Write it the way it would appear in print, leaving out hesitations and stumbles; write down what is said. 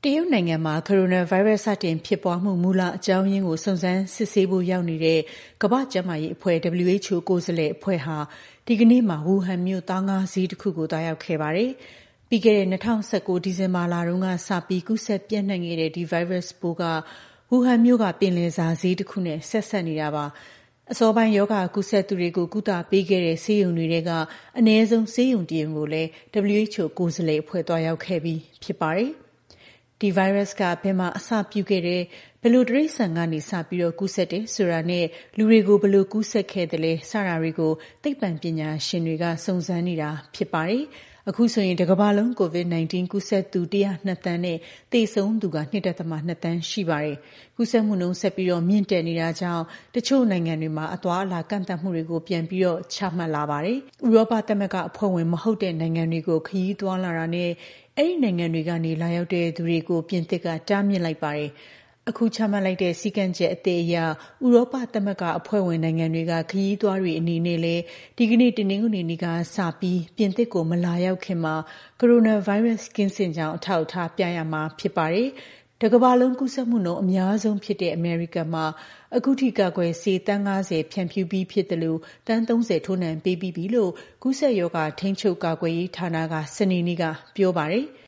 တရုတ်နိုင်ငံမှာ ကိုရိုနာဗိုင်းရပ်စ်စတင်ဖြစ်ပွားမှုမူလအကြောင်းရင်းကိုစုံစမ်းစစ်ဆေးဖို့ရောက်နေတဲ့ကမ္ဘာ့ကျန်းမာရေးအဖွဲ့ WHO ကိုယ်စားလှယ်အဖွဲ့ဟာဒီကနေ့မှာဝူဟန်မြို့သားငါးဈေးတစ်ခုကိုသွားရောက်ခဲ့ပါတယ်။ပြီးခဲ့တဲ့2019ဒီဇင်ဘာလတုန်းကစပြီးကူးစက်ပြန့်နှံ့ခဲ့တဲ့ဒီဗိုင်းရပ်စ်ပိုးကဝူဟန်မြို့ကပင်လယ်စာဈေးတစ်ခုနဲ့ဆက်စပ်နေတာပါ။အစောပိုင်းရောဂါကူးစက်သူတွေကိုကုသပေးခဲ့တဲ့ဆေးရုံတွေကအနည်းဆုံးဆေးရုံတစ်ရုံကိုလည်း WHO ကိုယ်စားလှယ်အဖွဲ့သွားရောက်ခဲ့ပြီးဖြစ်ပါတယ်။ဒီဗိုင်းရပ်စ်ကဘယ်မှာအစပြုခဲ့တယ်ဘယ်လိုတိရစ္ဆာန်ကနေစပြီးကူးစက်တယ်ဆိုတာနဲ့လူတွေကိုဘယ်လိုကူးစက်ခဲ့တယ်လဲစတာတွေကိုသိပ္ပံပညာရှင်တွေကစုံစမ်းနေတာဖြစ်ပါတယ်။အခုဆိုရင်တစ်ကမ္ဘာလုံး COVID-19 ကူးစက်သူ102 သန်းနဲ့သေဆုံးသူက 2.2 သန်းရှိပါတယ်။ကူးစက်မှုနှုန်းဆက်ပြီးမြင့်တက်နေတာကြောင့်တချို့နိုင်ငံတွေမှာအသွားအလာကန့်သတ်မှုတွေကိုပြန်ပြီးချမှတ်လာပါတယ်။ဥရောပသမဂ္ဂအဖွဲ့ဝင်မဟုတ်တဲ့နိုင်ငံတွေကိုခရီးသွားလာတာနဲ့အဲ့ဒီနိုင်ငံတွေကနေလာရောက်တဲ့သူတွေကိုပြင်သစ်ကတားမြစ်လိုက်ပါတယ်။အခုချမှတ်လိုက်တဲ့စည်းကမ်းချက်အသစ်အရဥရောပသမဂ္ဂအဖွဲ့ဝင်နိုင်ငံတွေကခရီးသွားတွေအနေနဲ့လည်းဒီကနေ့တနင်္ဂနွေနေ့ကစပြီးပြင်သစ်ကိုမလာရောက်ခင်မှာကိုရိုနာဗိုင်းရပ်စ်ကင်းစင်ကြောင်းအထောက်အထားပြရမှာဖြစ်ပါတယ်။တစ်ကမ္ဘာလုံးကူးစက်မှုနှုန်းအများဆုံးဖြစ်တဲ့အမေရိကန်မှာအခုထိကာကွယ်ဆေးသန်း90ဖြန့်ဖြူးပြီးဖြစ်တယ်လို့သန်း30ထိုးနှံပေးပြီးပြီလို့ကူးစက်ရောဂါထိန်းချုပ်ကာကွယ်ရေးဌာနကစနေနေ့ကပြောပါတယ်။